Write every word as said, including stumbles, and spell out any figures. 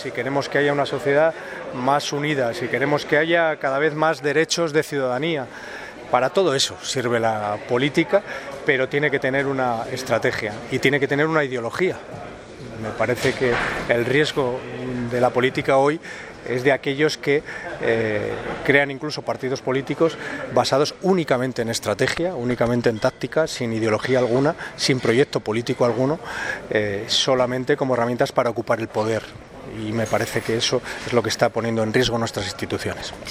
si queremos que haya una sociedad más unida, si queremos que haya cada vez más derechos de ciudadanía. Para todo eso sirve la política, pero tiene que tener una estrategia y tiene que tener una ideología. Me parece que el riesgo de la política hoy es de aquellos que eh, crean incluso partidos políticos basados únicamente en estrategia, únicamente en táctica, sin ideología alguna, sin proyecto político alguno, eh, solamente como herramientas para ocupar el poder. Y me parece que eso es lo que está poniendo en riesgo nuestras instituciones.